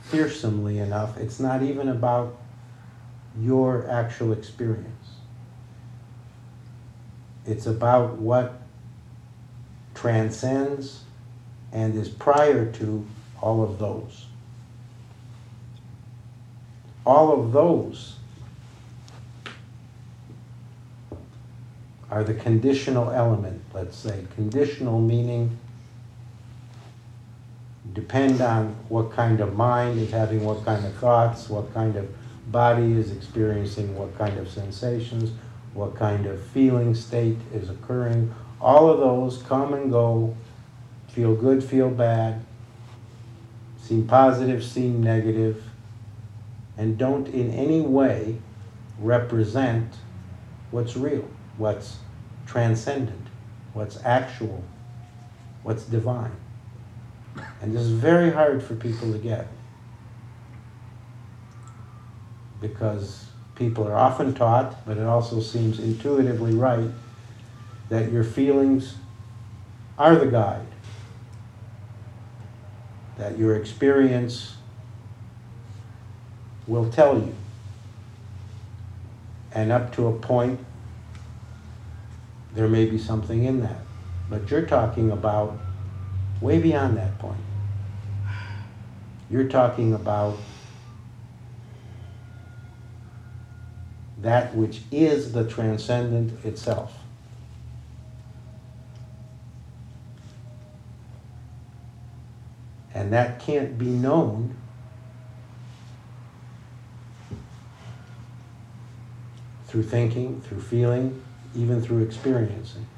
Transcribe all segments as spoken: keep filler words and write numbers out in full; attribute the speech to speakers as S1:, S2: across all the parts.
S1: fearsomely enough, it's not even about your actual experience. It's about what transcends and is prior to all of those. All of those are the conditional element, let's say. Conditional meaning depend on what kind of mind is having what kind of thoughts, what kind of body is experiencing what kind of sensations, what kind of feeling state is occurring. All of those come and go, feel good, feel bad, seem positive, seem negative, and don't in any way represent what's real, what's transcendent, what's actual, what's divine. And this is very hard for people to get, because people are often taught, but it also seems intuitively right, that your feelings are the guide, that your experience will tell you. And up to a point, there may be something in that. But you're talking about way beyond that point. You're talking about that which is the transcendent itself. And that can't be known through thinking, through feeling, even through experiencing.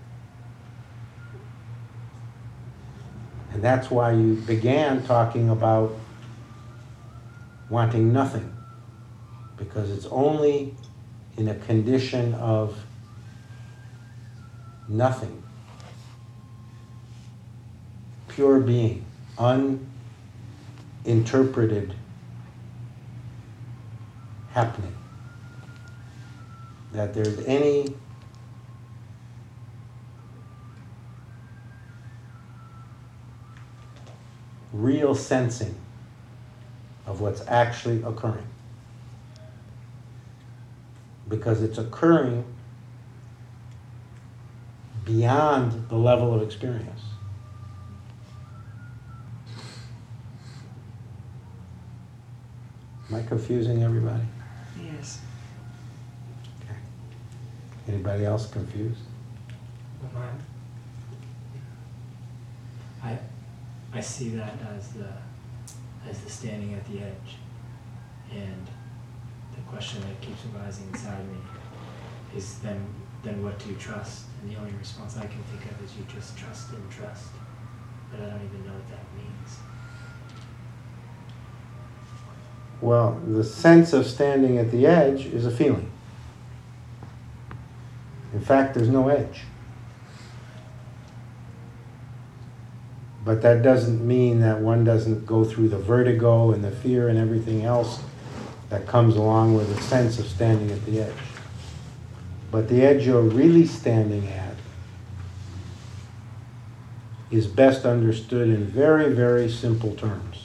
S1: And that's why you began talking about wanting nothing, because it's only in a condition of nothing, pure being, uninterpreted happening, that there's any real sensing of what's actually occurring. Because it's occurring beyond the level of experience. Am I confusing everybody?
S2: Yes.
S1: Okay. Anybody else confused?
S3: Well, I, I see that as the as the standing at the edge, and the question that keeps arising inside me is then then what do you trust? And the only response I can think of is you just trust and trust, but I don't even know what that means.
S1: Well, the sense of standing at the edge is a feeling. In fact, there's no edge. But that doesn't mean that one doesn't go through the vertigo and the fear and everything else that comes along with the sense of standing at the edge. But the edge you're really standing at is best understood in very, very simple terms.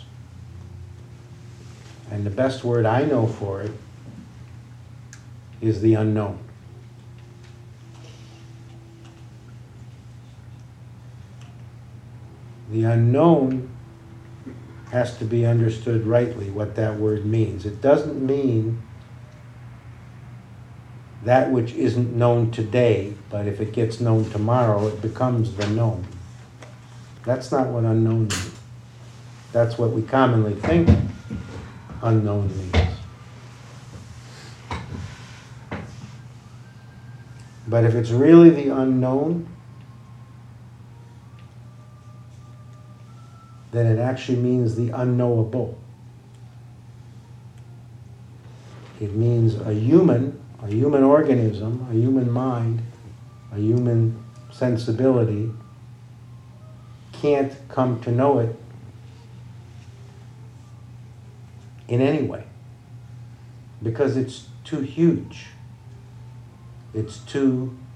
S1: And the best word I know for it is the unknown. The unknown has to be understood rightly, what that word means. It doesn't mean that which isn't known today, but if it gets known tomorrow, it becomes the known. That's not what unknown means. That's what we commonly think unknown means. But if it's really the unknown, then it actually means the unknowable. It means a human, a human organism, a human mind, a human sensibility can't come to know it in any way, because it's too huge. It's too